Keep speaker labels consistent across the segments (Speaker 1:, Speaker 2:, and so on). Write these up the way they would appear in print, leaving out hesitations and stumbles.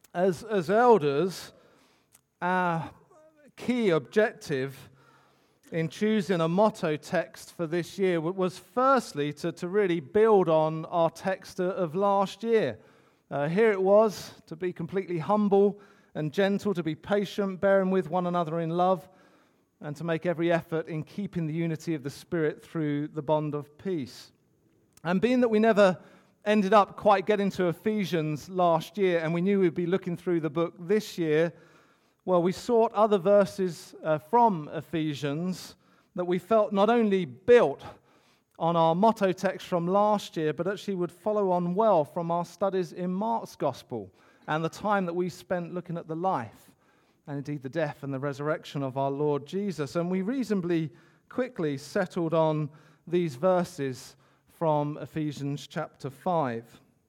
Speaker 1: As elders, our key objective in choosing a motto text for this year was firstly to really build on our text of last year. Here it was, to be completely humble and gentle, to be patient, bearing with one another in love, and to make every effort in keeping the unity of the Spirit through the bond of peace. And being that we never ended up quite getting to Ephesians last year, and we knew we'd be looking through the book this year, well, we sought other verses from Ephesians that we felt not only built on our motto text from last year, but actually would follow on well from our studies in Mark's Gospel and the time that we spent looking at the life and indeed the death and the resurrection of our Lord Jesus. And we reasonably quickly settled on these verses from Ephesians chapter 5.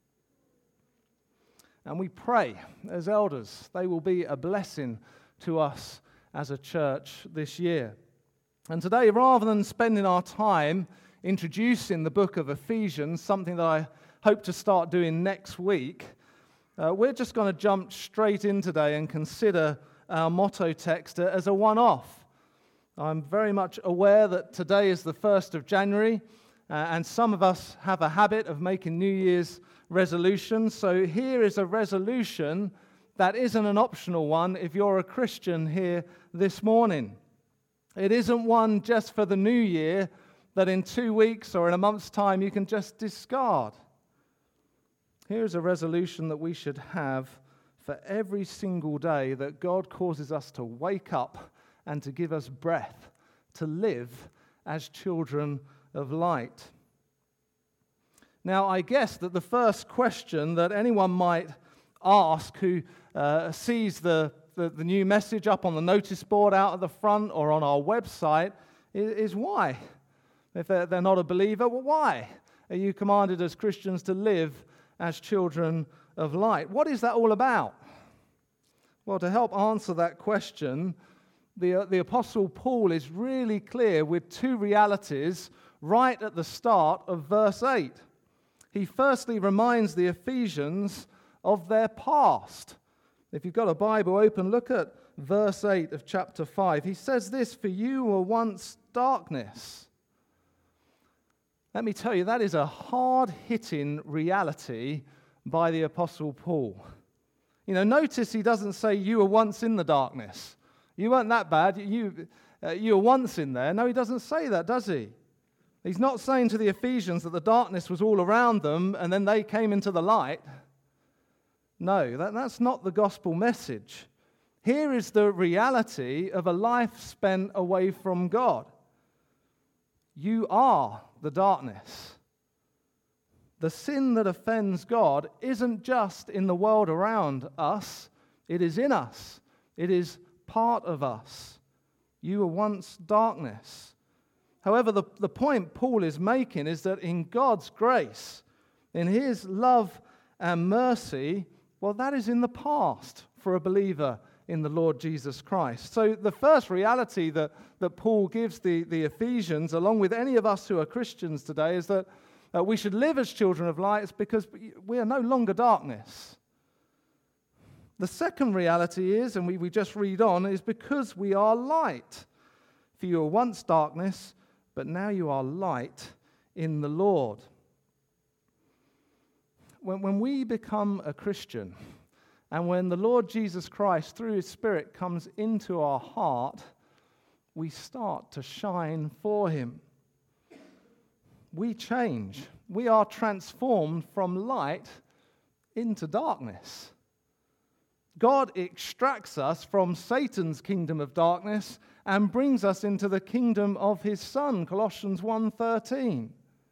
Speaker 1: And we pray as elders they will be a blessing to us as a church this year. And today, rather than spending our time introducing the book of Ephesians, something that I hope to start doing next week, we're just going to jump straight in today and consider our motto text as a one-off. I'm very much aware that today is the 1st of January, and some of us have a habit of making New Year's resolutions. So here is a resolution that isn't an optional one if you're a Christian here this morning. It isn't one just for the new year that in 2 weeks or in a month's time you can just discard. Here's a resolution that we should have for every single day that God causes us to wake up and to give us breath, to live as children of light. Now, I guess that the first question that anyone might ask who sees the new message up on the notice board out at the front or on our website is why? If they're not a believer, well, why are you commanded as Christians to live as children of light? What is that all about? Well, to help answer that question, the Apostle Paul is really clear with two realities right at the start of verse 8. He firstly reminds the Ephesians of their past. If you've got a Bible open, look at verse 8 of chapter 5. He says this, "For you were once darkness." Let me tell you, that is a hard-hitting reality by the Apostle Paul. You know, notice he doesn't say you were once in the darkness. You weren't that bad. You were once in there. No, he doesn't say that, does he? He's not saying to the Ephesians that the darkness was all around them and then they came into the light. No, that's not the gospel message. Here is the reality of a life spent away from God. You are the darkness. The sin that offends God isn't just in the world around us, it is in us. It is part of us. You were once darkness. However, the point Paul is making is that in God's grace, in His love and mercy, well, that is in the past for a believer in the Lord Jesus Christ. So the first reality that Paul gives the Ephesians, along with any of us who are Christians today, is that we should live as children of light because we are no longer darkness. The second reality is, and we just read on, is because we are light. For you were once darkness, but now you are light in the Lord. When we become a Christian, and when the Lord Jesus Christ, through His Spirit, comes into our heart, we start to shine for Him. We change. We are transformed from light into darkness. God extracts us from Satan's kingdom of darkness and brings us into the kingdom of His Son, Colossians 1:13.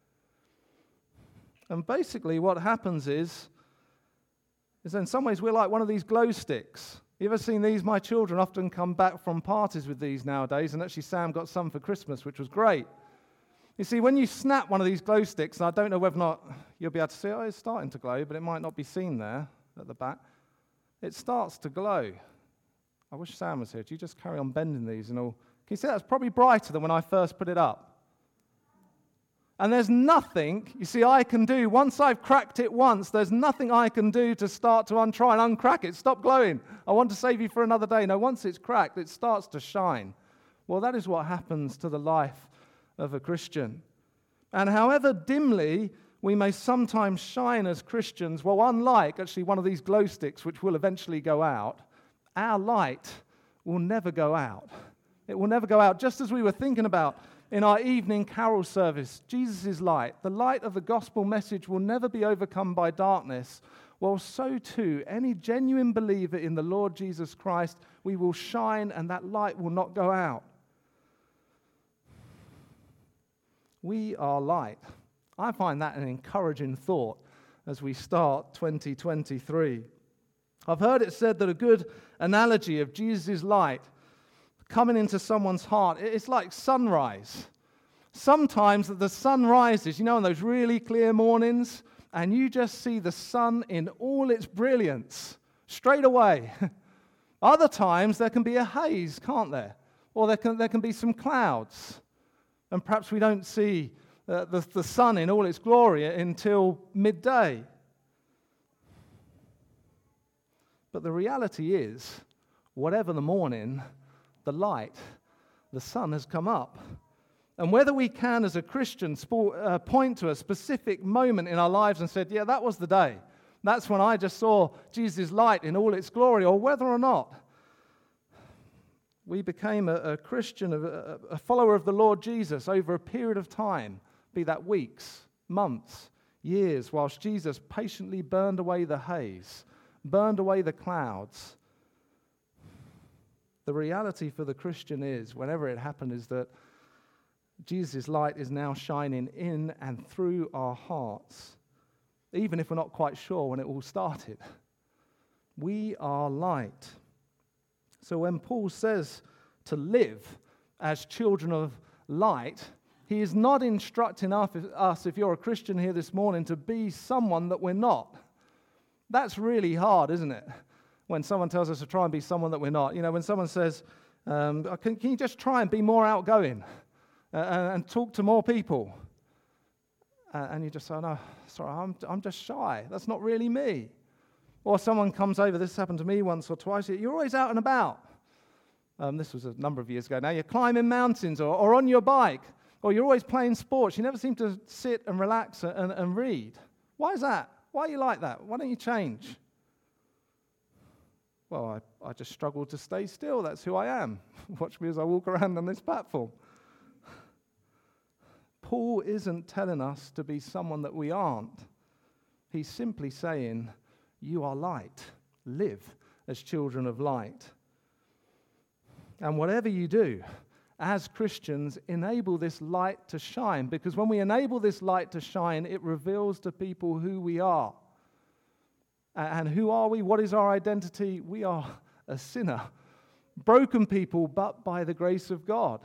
Speaker 1: And basically what happens is in some ways we're like one of these glow sticks. You ever seen these? My children often come back from parties with these nowadays, and actually Sam got some for Christmas, which was great. You see, when you snap one of these glow sticks, and I don't know whether or not you'll be able to see it, it's starting to glow, but it might not be seen there at the back. It starts to glow. I wish Sam was here. Do you just carry on bending these and all? Can you see that's probably brighter than when I first put it up? And there's nothing, you see, I can do. Once I've cracked it once, there's nothing I can do to start to try and uncrack it. Stop glowing. I want to save you for another day. No, once it's cracked, it starts to shine. Well, that is what happens to the life of a Christian. And however dimly we may sometimes shine as Christians, well, unlike actually one of these glow sticks, which will eventually go out, our light will never go out. It will never go out. Just as we were thinking about in our evening carol service, Jesus' light, the light of the gospel message will never be overcome by darkness. Well, so too, any genuine believer in the Lord Jesus Christ, we will shine and that light will not go out. We are light. I find that an encouraging thought as we start 2023. I've heard it said that a good analogy of Jesus' light coming into someone's heart, it's like sunrise. Sometimes the sun rises, on those really clear mornings, and you just see the sun in all its brilliance straight away. Other times there can be a haze, can't there? Or there can be some clouds. And perhaps we don't see the sun in all its glory until midday. But the reality is, whatever the morning, the light, the sun has come up. And whether we can, as a Christian, point to a specific moment in our lives and said, yeah, that was the day. That's when I just saw Jesus' light in all its glory, or whether or not we became a Christian, a follower of the Lord Jesus over a period of time, be that weeks, months, years, whilst Jesus patiently burned away the haze, burned away the clouds. The reality for the Christian is, whenever it happened, is that Jesus' light is now shining in and through our hearts, even if we're not quite sure when it all started. We are light. So when Paul says to live as children of light, he is not instructing us, if you're a Christian here this morning, to be someone that we're not. That's really hard, isn't it? When someone tells us to try and be someone that we're not. When someone says, can you just try and be more outgoing and talk to more people? And you just say, no, sorry, I'm just shy. That's not really me. Or someone comes over, this happened to me once or twice, you're always out and about. This was a number of years ago now. You're climbing mountains or on your bike, or you're always playing sports. You never seem to sit and relax and read. Why is that? Why are you like that? Why don't you change? Well, I just struggle to stay still. That's who I am. Watch me as I walk around on this platform. Paul isn't telling us to be someone that we aren't. He's simply saying, you are light. Live as children of light. And whatever you do, as Christians, enable this light to shine. Because when we enable this light to shine, it reveals to people who we are. And who are we? What is our identity? We are a sinner. Broken people, but by the grace of God.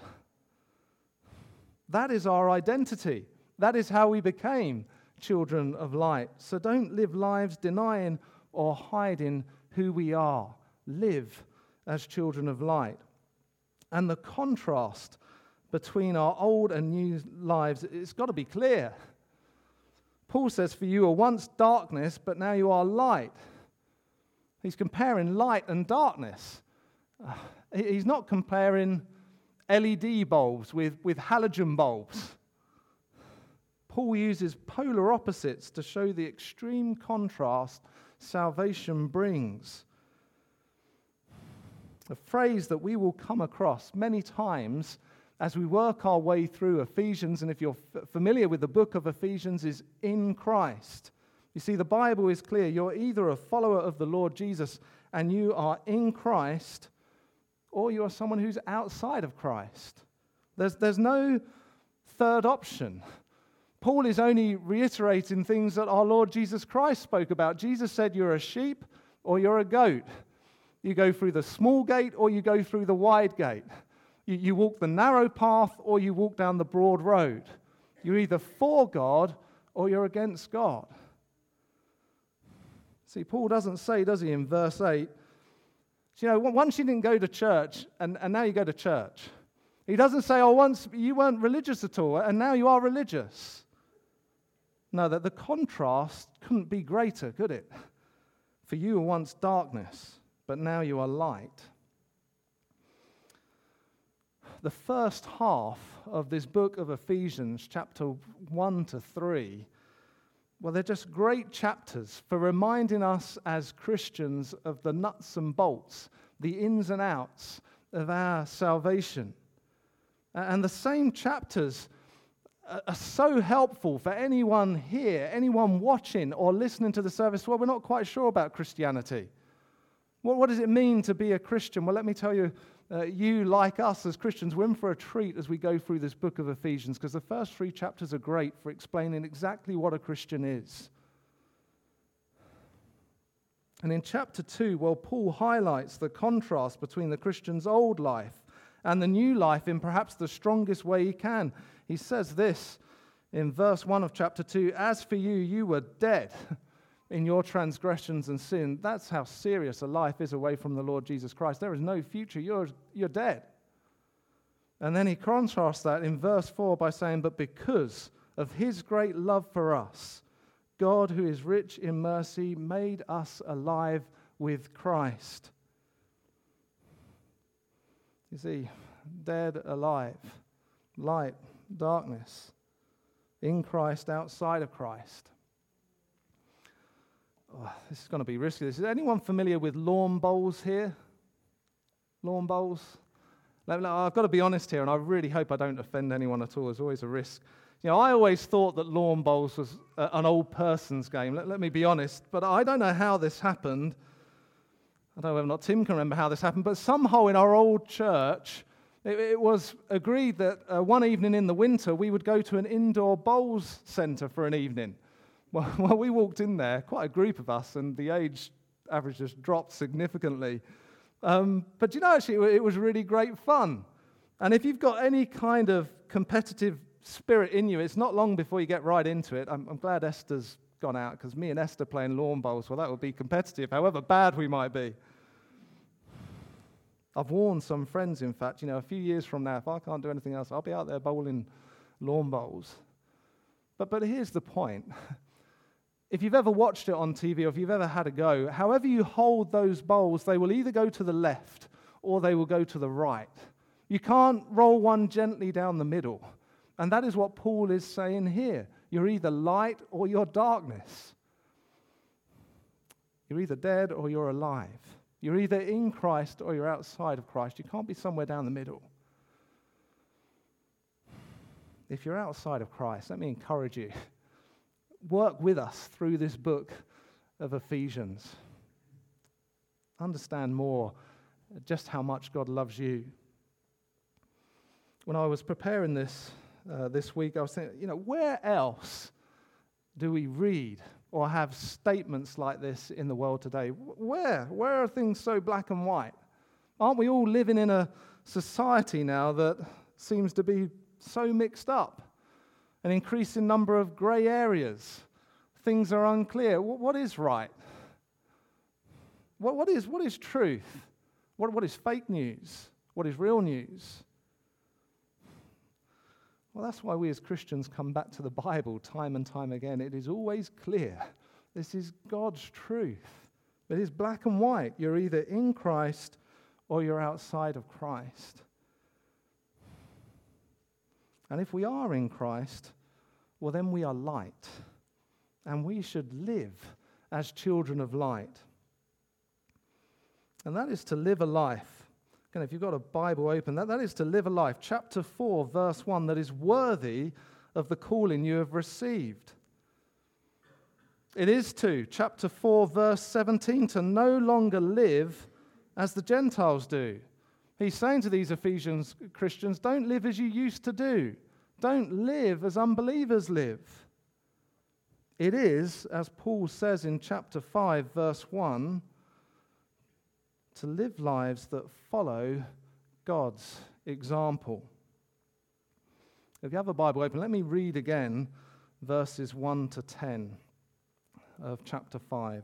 Speaker 1: That is our identity. That is how we became children of light. So don't live lives denying or hiding who we are. Live as children of light. And the contrast between our old and new lives, it's got to be clear. Paul says, for you were once darkness, but now you are light. He's comparing light and darkness. He's not comparing LED bulbs with halogen bulbs. Paul uses polar opposites to show the extreme contrast salvation brings. A phrase that we will come across many times as we work our way through Ephesians, and if you're familiar with the book of Ephesians, is in Christ. You see, the Bible is clear. You're either a follower of the Lord Jesus and you are in Christ, or you are someone who's outside of Christ. There's no third option. Paul is only reiterating things that our Lord Jesus Christ spoke about. Jesus said you're a sheep or you're a goat. You go through the small gate or you go through the wide gate. You walk the narrow path or you walk down the broad road. You're either for God or you're against God. See, Paul doesn't say, does he, in verse 8, once you didn't go to church and now you go to church. He doesn't say, once you weren't religious at all and now you are religious. No, that the contrast couldn't be greater, could it? For you were once darkness, but now you are light. The first half of this book of Ephesians, chapter 1 to 3, well, they're just great chapters for reminding us as Christians of the nuts and bolts, the ins and outs of our salvation. And the same chapters are so helpful for anyone here, anyone watching or listening to the service. Well, we're not quite sure about Christianity. What does it mean to be a Christian? Well, let me tell you, you, like us as Christians, we're in for a treat as we go through this book of Ephesians, because the first 3 chapters are great for explaining exactly what a Christian is. And in chapter 2, well, Paul highlights the contrast between the Christian's old life and the new life in perhaps the strongest way he can. He says this in verse 1 of chapter 2, "As for you, you were dead in your transgressions and sin." That's how serious a life is away from the Lord Jesus Christ. There is no future. You're dead. And then he contrasts that in verse 4 by saying, "But because of his great love for us, God, who is rich in mercy, made us alive with Christ." You see, dead, alive, light, darkness, in Christ, outside of Christ. Oh, this is going to be risky. Is anyone familiar with lawn bowls here? Lawn bowls? I've got to be honest here, and I really hope I don't offend anyone at all. There's always a risk. You know, I always thought that lawn bowls was an old person's game. Let me be honest, but I don't know how this happened. I don't know whether or not Tim can remember how this happened, but somehow in our old church, it was agreed that one evening in the winter, we would go to an indoor bowls centre for an evening. Well, we walked in there, quite a group of us, and the age average just dropped significantly. But you know, actually, it was really great fun. And if you've got any kind of competitive spirit in you, it's not long before you get right into it. I'm glad Esther's gone out, because me and Esther playing lawn bowls, well, that would be competitive, however bad we might be. I've warned some friends, in fact, a few years from now, if I can't do anything else, I'll be out there bowling lawn bowls. But here's the point. If you've ever watched it on TV or if you've ever had a go, however you hold those bowls, they will either go to the left or they will go to the right. You can't roll one gently down the middle. And that is what Paul is saying here. You're either light or you're darkness. You're either dead or you're alive. You're either in Christ or you're outside of Christ. You can't be somewhere down the middle. If you're outside of Christ, let me encourage you. Work with us through this book of Ephesians. Understand more just how much God loves you. When I was preparing this week, I was thinking, where else do we read or have statements like this in the world today? Where are things so black and white? Aren't we all living in a society now that seems to be so mixed up? An increasing number of grey areas. Things are unclear. What is right? What is truth? What is fake news? What is real news? Well, that's why we as Christians come back to the Bible time and time again. It is always clear. This is God's truth. It is black and white. You're either in Christ or you're outside of Christ. And if we are in Christ, well, then we are light. And we should live as children of light. And that is to live a life. Again, if you've got a Bible open, that is to live a life. Chapter 4, verse 1, that is worthy of the calling you have received. It is to, chapter 4, verse 17, to no longer live as the Gentiles do. He's saying to these Ephesians Christians, don't live as you used to do. Don't live as unbelievers live. It is, as Paul says in chapter 5, verse 1, to live lives that follow God's example. If you have a Bible open, let me read again verses 1 to 10 of chapter 5.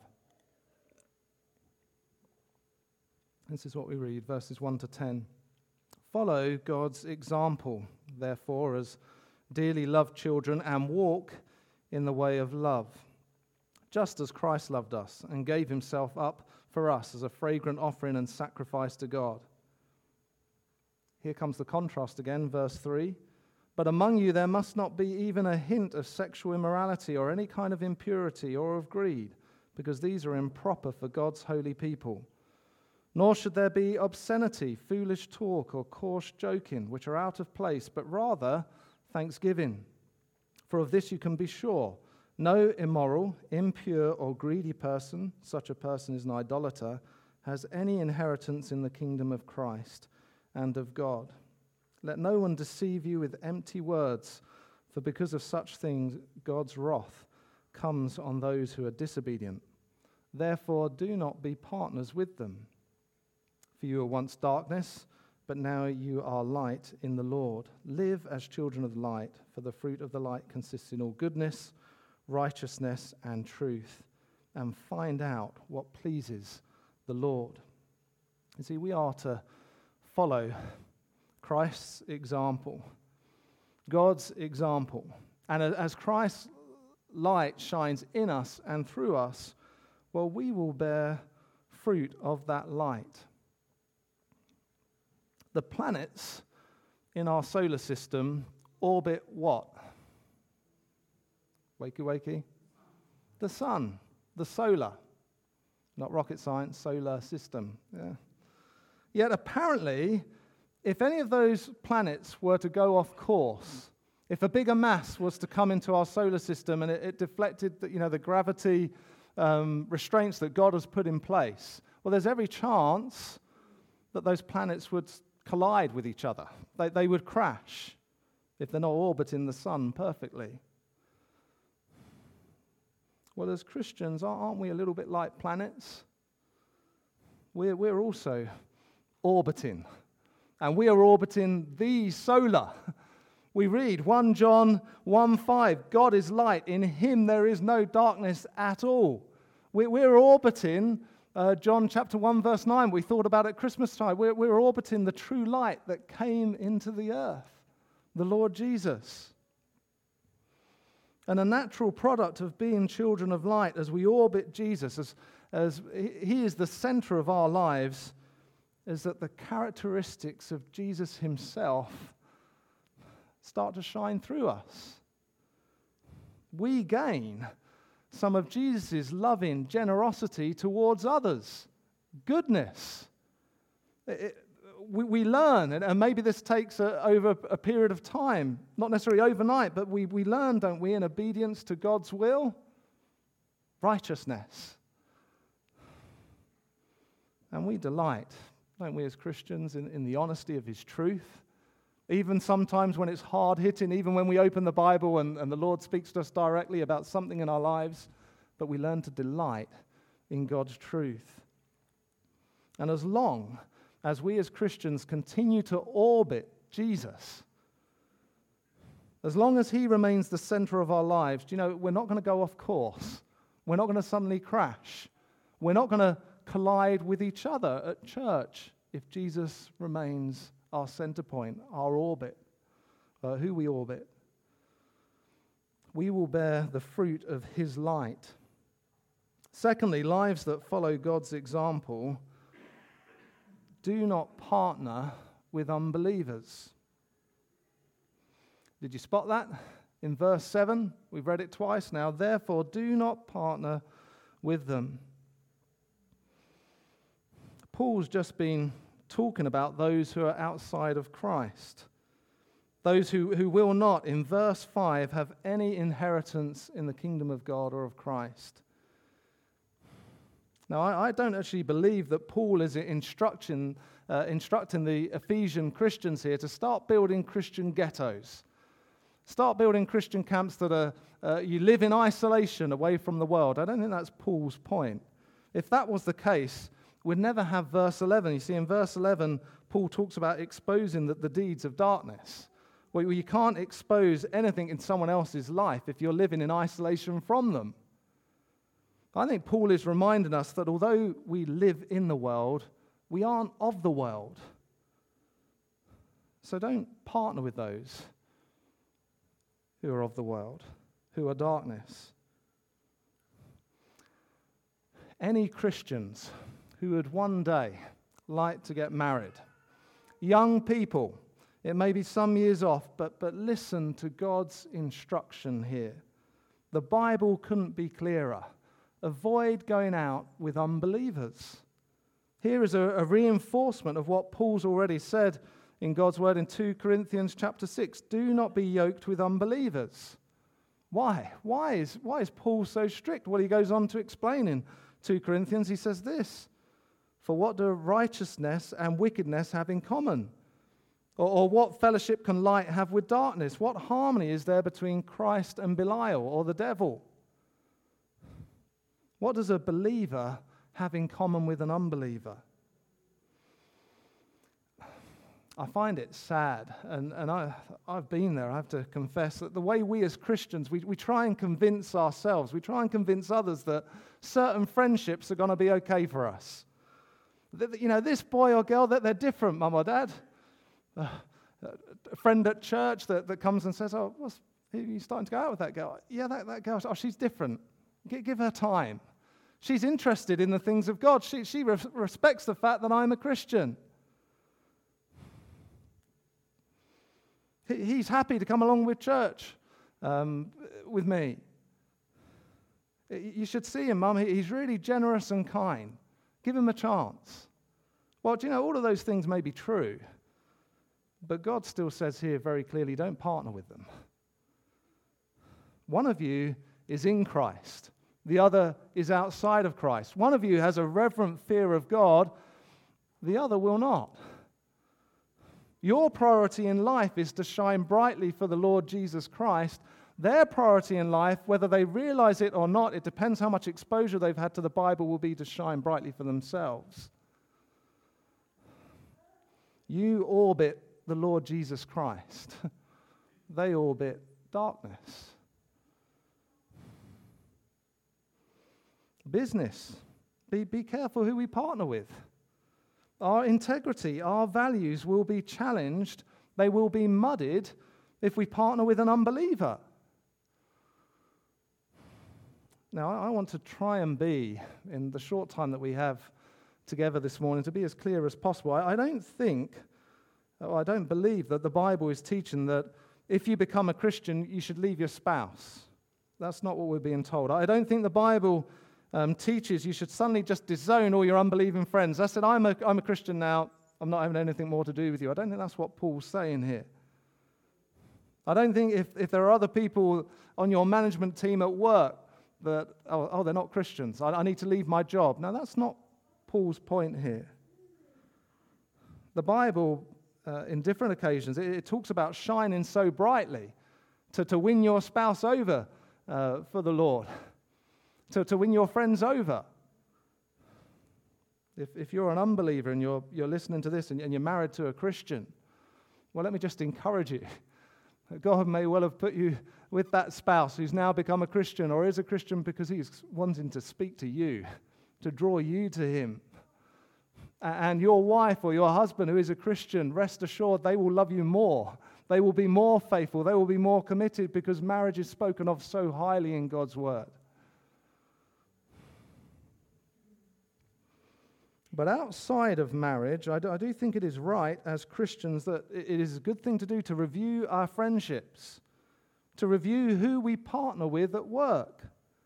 Speaker 1: This is what we read, verses 1 to 10. Follow God's example, therefore, as dearly loved children, and walk in the way of love, just as Christ loved us and gave himself up for us as a fragrant offering and sacrifice to God. Here comes the contrast again, verse 3. But among you there must not be even a hint of sexual immorality or any kind of impurity or of greed, because these are improper for God's holy people. Nor should there be obscenity, foolish talk, or coarse joking, which are out of place, but rather thanksgiving. For of this you can be sure, no immoral, impure, or greedy person, such a person is an idolater, has any inheritance in the kingdom of Christ and of God. Let no one deceive you with empty words, for because of such things God's wrath comes on those who are disobedient. Therefore do not be partners with them. For you were once darkness, but now you are light in the Lord. Live as children of light, for the fruit of the light consists in all goodness, righteousness, and truth, and find out what pleases the Lord. You see, we are to follow Christ's example, God's example. And as Christ's light shines in us and through us, well, we will bear fruit of that light. The planets in our solar system orbit what? Wakey, wakey. The sun, the solar. Not rocket science, solar system. Yeah. Yet apparently, if any of those planets were to go off course, if a bigger mass was to come into our solar system and it deflected the gravity restraints that God has put in place, well, there's every chance that those planets would collide with each other. They would crash if they're not orbiting the sun perfectly. Well, as Christians, aren't we a little bit like planets? We're also orbiting. And we are orbiting the solar. We read 1 John 1:5, God is light, in him there is no darkness at all. We're orbiting, John chapter 1 verse 9, we thought about at Christmas time, we're orbiting the true light that came into the earth, the Lord Jesus. And a natural product of being children of light as we orbit Jesus, as he is the center of our lives, is that the characteristics of Jesus himself start to shine through us. We gain some of Jesus' loving generosity towards others, goodness. We learn, and maybe this takes over a period of time, not necessarily overnight, but we learn, don't we, in obedience to God's will, righteousness. And we delight, don't we, as Christians, in the honesty of his truth. Even sometimes when it's hard-hitting, even when we open the Bible and the Lord speaks to us directly about something in our lives, but we learn to delight in God's truth. And as long as we as Christians continue to orbit Jesus, as long as he remains the center of our lives, we're not going to go off course. We're not going to suddenly crash. We're not going to collide with each other at church if Jesus remains our center point, our orbit, who we orbit. We will bear the fruit of his light. Secondly, lives that follow God's example do not partner with unbelievers. Did you spot that? In verse 7, we've read it twice now. Therefore, do not partner with them. Paul's just been talking about those who are outside of Christ. Those who will not, in verse 5, have any inheritance in the kingdom of God or of Christ. Now, I don't actually believe that Paul is instructing the Ephesian Christians here to start building Christian ghettos. Start building Christian camps that you live in isolation away from the world. I don't think that's Paul's point. If that was the case, we'd never have verse 11. You see, in verse 11, Paul talks about exposing the deeds of darkness. Well, you can't expose anything in someone else's life if you're living in isolation from them. I think Paul is reminding us that although we live in the world, we aren't of the world. So don't partner with those who are of the world. who are darkness. Any Christians who would one day like to get married, young people, it may be some years off, but listen to God's instruction here. The Bible couldn't be clearer. Avoid going out with unbelievers. Here is a reinforcement of what Paul's already said in God's word in 2 Corinthians chapter 6. Do not be yoked with unbelievers. Why? Why is Paul so strict? Well, he goes on to explain in 2 Corinthians. He says this, for what do righteousness and wickedness have in common? Or what fellowship can light have with darkness? What harmony is there between Christ and Belial or the devil? What does a believer have in common with an unbeliever? I find it sad, and I've been there, I have to confess, that the way we as Christians, we try and convince ourselves, we try and convince others that certain friendships are going to be okay for us. This boy or girl, that they're different, Mum or Dad. A friend at church that comes and says, oh, are you starting to go out with that girl? Yeah, that girl, she's different. Give her time. She's interested in the things of God. She respects the fact that I'm a Christian. He's happy to come along with church with me. You should see him, Mum. He's really generous and kind. Give him a chance. Well, do you know, all of those things may be true, but God still says here very clearly, don't partner with them. One of you is in Christ. The other is outside of Christ. One of you has a reverent fear of God. The other will not. Your priority in life is to shine brightly for the Lord Jesus Christ. Their priority in life, whether they realize it or not, it depends how much exposure they've had to the Bible, will be to shine brightly for themselves. You orbit the Lord Jesus Christ. They orbit darkness. Business. Be careful who we partner with. Our integrity, our values will be challenged. They will be muddied if we partner with an unbeliever. Now, I want to try and be, in the short time that we have together this morning, to be as clear as possible. I don't believe that the Bible is teaching that if you become a Christian, you should leave your spouse. That's not what we're being told. I don't think the Bible teaches you should suddenly just disown all your unbelieving friends. I said, I'm a Christian now. I'm not having anything more to do with you. I don't think that's what Paul's saying here. I don't think if there are other people on your management team at work that, they're not Christians, I need to leave my job. No, that's not Paul's point here. The Bible, in different occasions, it talks about shining so brightly to win your spouse over for the Lord, to win your friends over. If you're an unbeliever and you're listening to this and you're married to a Christian, well, let me just encourage you. God may well have put you with that spouse who's now become a Christian or is a Christian because he's wanting to speak to you, to draw you to him. And your wife or your husband who is a Christian, rest assured they will love you more. They will be more faithful. They will be more committed because marriage is spoken of so highly in God's word. But outside of marriage, I do think it is right as Christians that it is a good thing to do to review our friendships, to review who we partner with at work.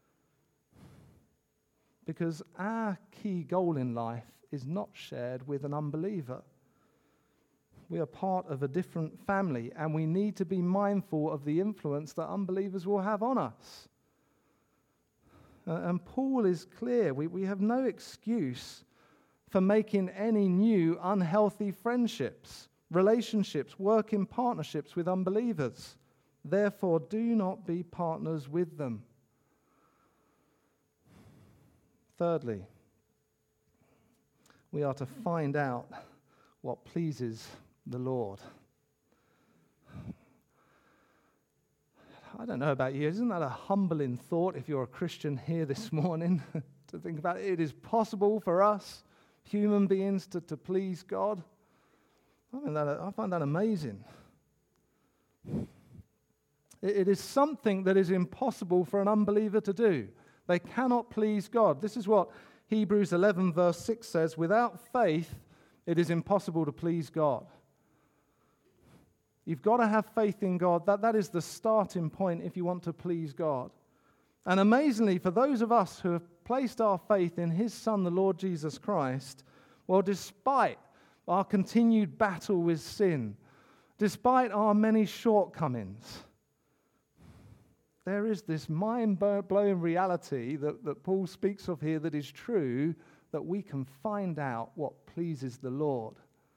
Speaker 1: Because our key goal in life is not shared with an unbeliever. We are part of a different family, and we need to be mindful of the influence that unbelievers will have on us. And Paul is clear. We have no excuse for making any new unhealthy friendships, relationships, working partnerships with unbelievers. Therefore, do not be partners with them. Thirdly, we are to find out what pleases the Lord. I don't know about you, isn't that a humbling thought if you're a Christian here this morning to think about it? It is possible for us, human beings, to please God. I find that amazing. It is something that is impossible for an unbeliever to do. They cannot please God. This is what Hebrews 11 verse 6 says, without faith, it is impossible to please God. You've got to have faith in God. That is the starting point if you want to please God. And amazingly, for those of us who have placed our faith in His Son, the Lord Jesus Christ, well, despite our continued battle with sin, despite our many shortcomings, there is this mind-blowing reality that Paul speaks of here that is true, that we can find out what pleases the Lord.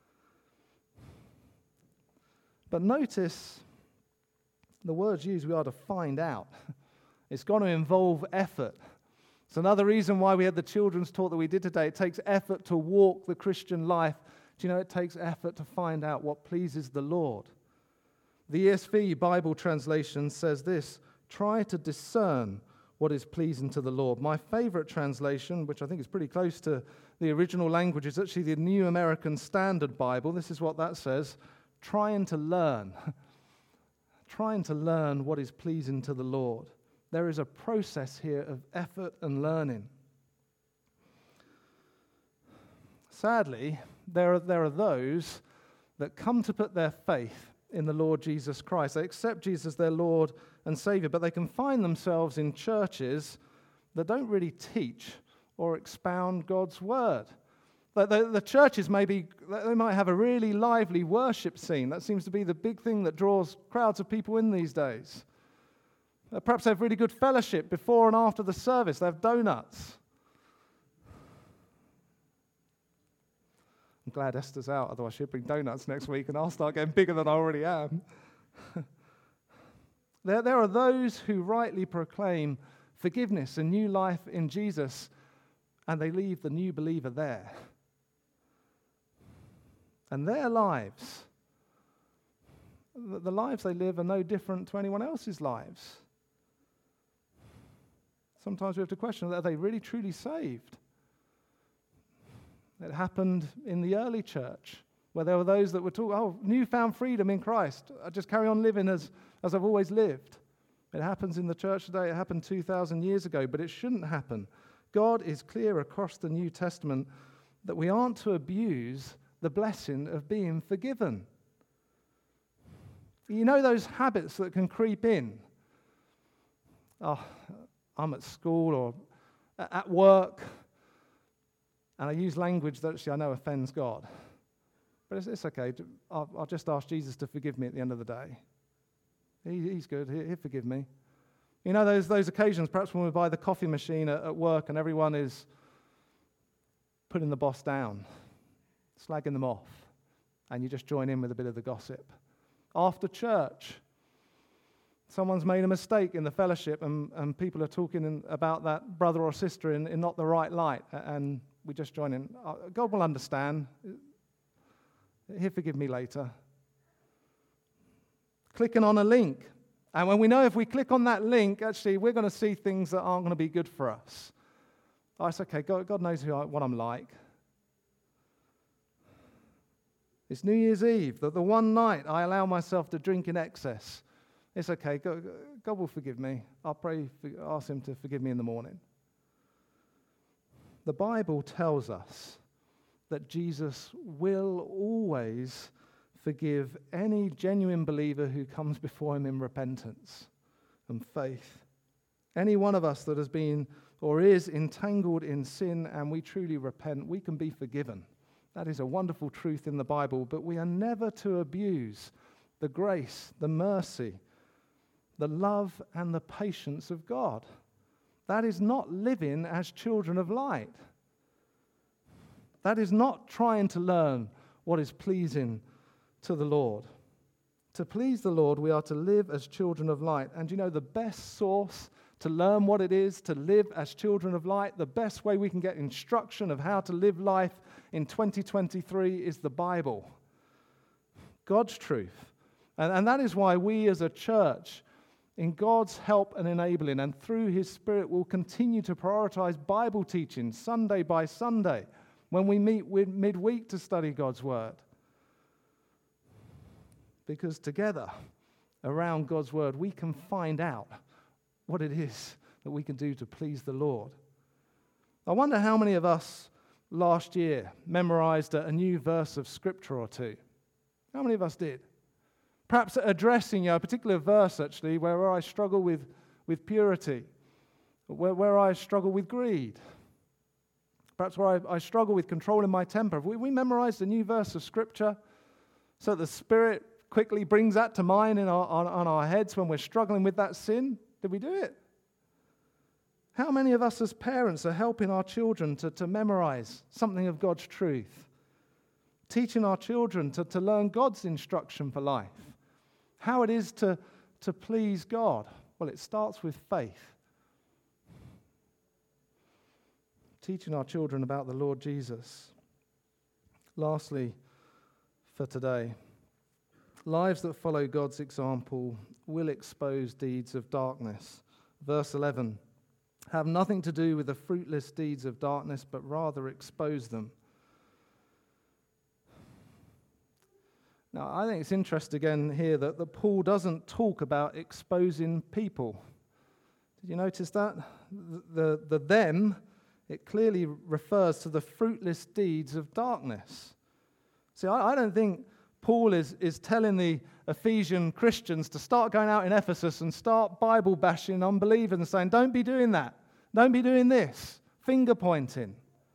Speaker 1: But notice the words used, we are to find out. It's going to involve effort. It's another reason why we had the children's talk that we did today. It takes effort to walk the Christian life. Do you know it takes effort to find out what pleases the Lord? The ESV Bible translation says this, try to discern what is pleasing to the Lord. My favorite translation, which I think is pretty close to the original language, is actually the New American Standard Bible. This is what that says, trying to learn. Trying to learn what is pleasing to the Lord. There is a process here of effort and learning. Sadly, there are those that come to put their faith in the Lord Jesus Christ. They accept Jesus as their Lord and Savior, but they can find themselves in churches that don't really teach or expound God's Word. The churches they might have a really lively worship scene. That seems to be the big thing that draws crowds of people in these days. Perhaps they have really good fellowship before and after the service. They have donuts. I'm glad Esther's out, otherwise she'll bring donuts next week and I'll start getting bigger than I already am. There are those who rightly proclaim forgiveness and new life in Jesus, and they leave the new believer there. And their lives, the lives they live, are no different to anyone else's lives. Sometimes we have to question, are they really truly saved? It happened in the early church, where there were those that were talking, newfound freedom in Christ. I just carry on living as I've always lived. It happens in the church today. It happened 2,000 years ago, but it shouldn't happen. God is clear across the New Testament that we aren't to abuse the blessing of being forgiven. You know those habits that can creep in? I'm at school or at work, and I use language that actually I know offends God. But it's okay. I'll just ask Jesus to forgive me at the end of the day. He's good. He'll forgive me. You know those occasions, perhaps when we buy the coffee machine at work and everyone is putting the boss down, slagging them off, and you just join in with a bit of the gossip. After church, someone's made a mistake in the fellowship and people are talking about that brother or sister in not the right light, and we just join in. God will understand. He'll forgive me later. Clicking on a link. And when we know if we click on that link, actually, we're going to see things that aren't going to be good for us. It's okay. God knows what I'm like. It's New Year's Eve, the one night I allow myself to drink in excess. It's okay. God will forgive me. I'll ask Him to forgive me in the morning. The Bible tells us that Jesus will always forgive any genuine believer who comes before Him in repentance and faith. Any one of us that has been or is entangled in sin and we truly repent, we can be forgiven. That is a wonderful truth in the Bible, but we are never to abuse the grace, the mercy, the love and the patience of God. That is not living as children of light. That is not trying to learn what is pleasing to the Lord. To please the Lord, we are to live as children of light. And you know, the best source to learn what it is to live as children of light, the best way we can get instruction of how to live life in 2023 is the Bible. God's truth. And that is why we as a church, in God's help and enabling, and through His Spirit, will continue to prioritize Bible teaching Sunday by Sunday when we meet midweek to study God's Word. Because together, around God's word, we can find out what it is that we can do to please the Lord. I wonder how many of us last year memorized a new verse of Scripture or two. How many of us did? Perhaps addressing a particular verse, actually, where I struggle with purity, where I struggle with greed, perhaps where I struggle with controlling my temper. We memorized a new verse of Scripture so that the Spirit quickly brings that to mind on our heads when we're struggling with that sin. Did we do it? How many of us as parents are helping our children to memorize something of God's truth? Teaching our children to learn God's instruction for life. How it is to please God. Well, it starts with faith. Teaching our children about the Lord Jesus. Lastly, for today, lives that follow God's example will expose deeds of darkness. Verse 11, have nothing to do with the fruitless deeds of darkness, but rather expose them. Now, I think it's interesting again here that Paul doesn't talk about exposing people. Did you notice that? The them, it clearly refers to the fruitless deeds of darkness. See, I don't think Paul is telling the Ephesian Christians to start going out in Ephesus and start Bible bashing unbelievers and saying, don't be doing that. Don't be doing this. Finger pointing.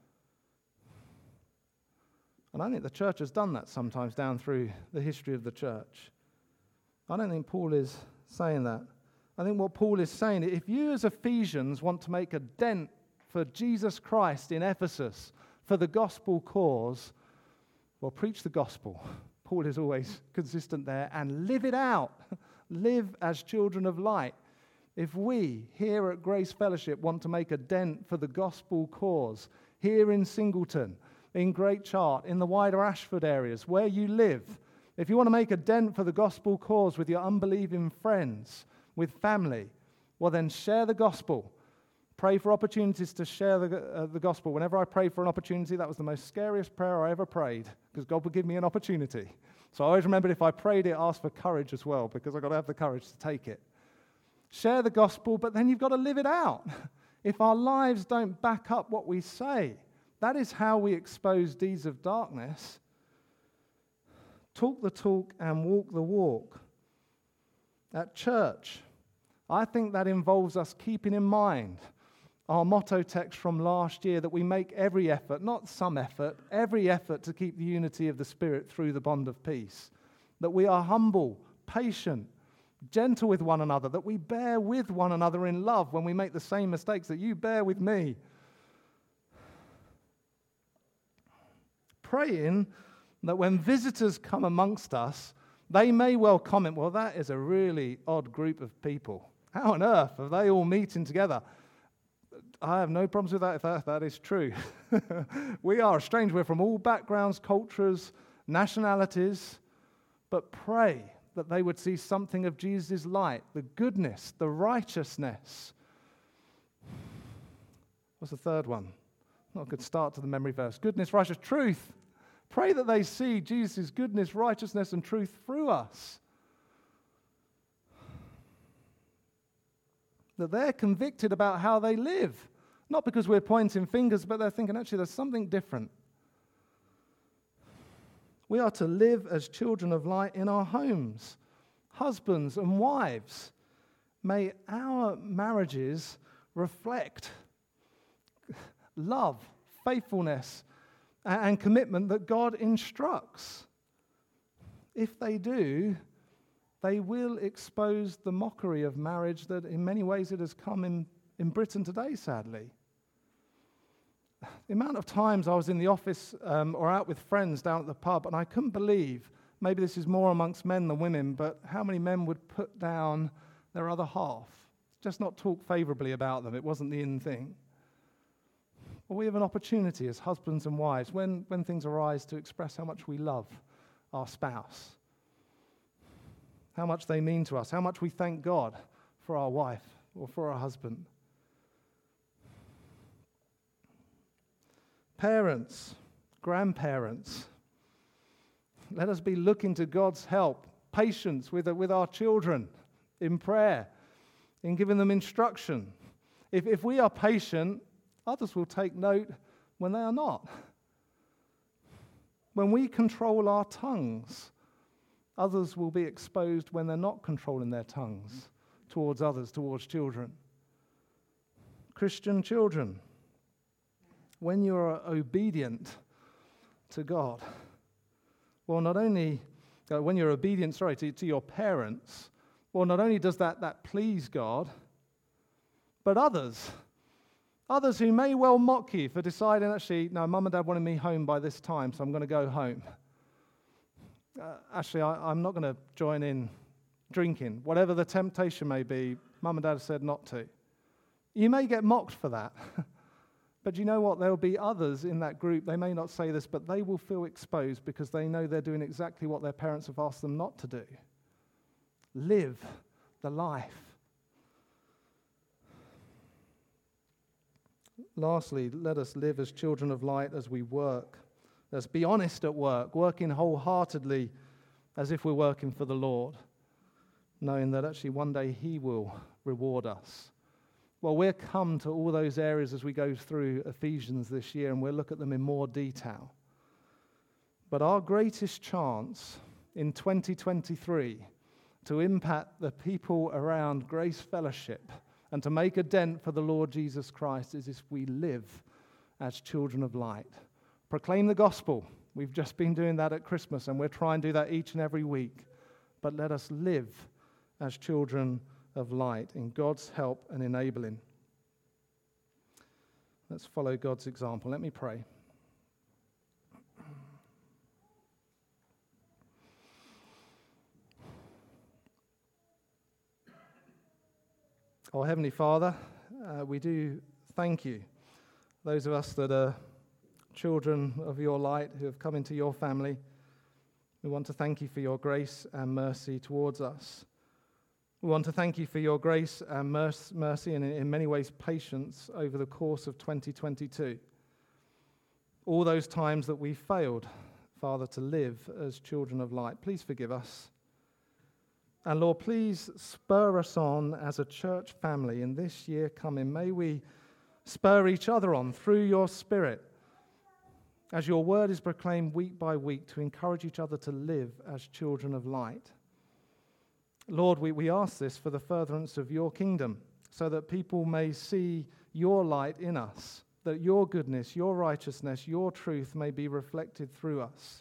Speaker 1: And I think the church has done that sometimes down through the history of the church. I don't think Paul is saying that. I think what Paul is saying, if you as Ephesians want to make a dent for Jesus Christ in Ephesus, for the gospel cause, well, preach the gospel. Paul is always consistent there, and live it out. Live as children of light. If we here at Grace Fellowship want to make a dent for the gospel cause, here in Singleton, in Great Chart, in the wider Ashford areas, where you live, if you want to make a dent for the gospel cause with your unbelieving friends, with family, well then share the gospel. Pray for opportunities to share the gospel. Whenever I prayed for an opportunity, that was the most scariest prayer I ever prayed, because God would give me an opportunity. So I always remembered if I prayed it, ask for courage as well, because I've got to have the courage to take it. Share the gospel, but then you've got to live it out. If our lives don't back up what we say, that is how we expose deeds of darkness. Talk the talk and walk the walk. At church, I think that involves us keeping in mind our motto text from last year, that we make every effort, not some effort, every effort to keep the unity of the Spirit through the bond of peace. That we are humble, patient, gentle with one another, that we bear with one another in love when we make the same mistakes that you bear with me. Praying that when visitors come amongst us, they may well comment, well, that is a really odd group of people. How on earth are they all meeting together? I have no problems with that if that is true. We are strange. We're from all backgrounds, cultures, nationalities. But pray that they would see something of Jesus' light, the goodness, the righteousness. What's the third one? Not a good start to the memory verse. Goodness, righteousness, truth. Pray that they see Jesus' goodness, righteousness, and truth through us. That they're convicted about how they live. Not because we're pointing fingers, but they're thinking, actually, there's something different. We are to live as children of light in our homes, husbands and wives. May our marriages reflect love, faithfulness, and commitment that God instructs. If they do, they will expose the mockery of marriage that in many ways it has come in Britain today, sadly. The amount of times I was in the office or out with friends down at the pub, and I couldn't believe, maybe this is more amongst men than women, but how many men would put down their other half, just not talk favorably about them. It wasn't the in thing. Well, we have an opportunity as husbands and wives, when things arise, to express how much we love our spouse, how much they mean to us, how much we thank God for our wife or for our husband. Parents, grandparents, let us be looking to God's help patience with our children in prayer, in giving them instruction. If we are patient, others will take note when they are not. When we control our tongues, others will be exposed when they're not controlling their tongues towards others, towards children. Christian children, when you are obedient to God, well, not only when you're obedient, to your parents, well, not only does that please God, but others who may well mock you for deciding, actually, no, Mum and Dad wanted me home by this time, so I'm going to go home. I'm not going to join in drinking. Whatever the temptation may be, Mum and Dad said not to. You may get mocked for that. But you know what? There will be others in that group. They may not say this, but they will feel exposed because they know they're doing exactly what their parents have asked them not to do. Live the life. Lastly, let us live as children of light as we work. Let's be honest at work, working wholeheartedly as if we're working for the Lord, knowing that actually one day He will reward us. Well, we'll come to all those areas as we go through Ephesians this year, and we'll look at them in more detail. But our greatest chance in 2023 to impact the people around Grace Fellowship and to make a dent for the Lord Jesus Christ is if we live as children of light. Proclaim the gospel. We've just been doing that at Christmas, and we'll try and do that each and every week. But let us live as children of light in God's help and enabling. Let's follow God's example. Let me pray. Oh, Heavenly Father, we do thank you. Those of us that are children of your light who have come into your family, we want to thank you for your grace and mercy towards us. We want to thank you for your grace and mercy and in many ways patience over the course of 2022. All those times that we failed, Father, to live as children of light. Please forgive us. And Lord, please spur us on as a church family in this year coming. May we spur each other on through your Spirit as your word is proclaimed week by week to encourage each other to live as children of light. Lord, we ask this for the furtherance of your kingdom, so that people may see your light in us, that your goodness, your righteousness, your truth may be reflected through us.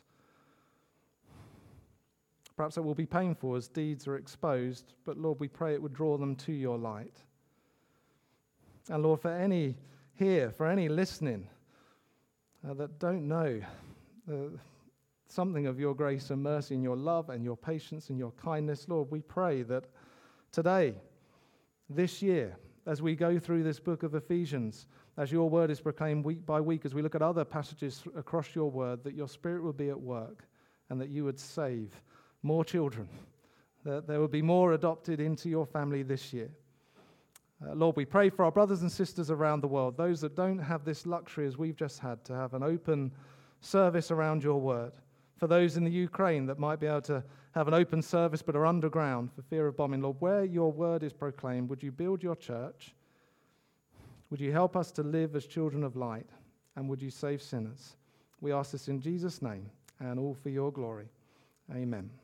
Speaker 1: Perhaps it will be painful as deeds are exposed, but Lord, we pray it would draw them to your light. And Lord, for any here, for any listening that don't know something of your grace and mercy and your love and your patience and your kindness, Lord, we pray that today, this year, as we go through this book of Ephesians, as your word is proclaimed week by week, as we look at other passages across your word, that your Spirit will be at work and that you would save more children, that there will be more adopted into your family this year. Lord, we pray for our brothers and sisters around the world, those that don't have this luxury as we've just had to have an open service around your word. For those in the Ukraine that might be able to have an open service but are underground for fear of bombing, Lord, where your word is proclaimed, would you build your church? Would you help us to live as children of light? And would you save sinners? We ask this in Jesus' name and all for your glory. Amen.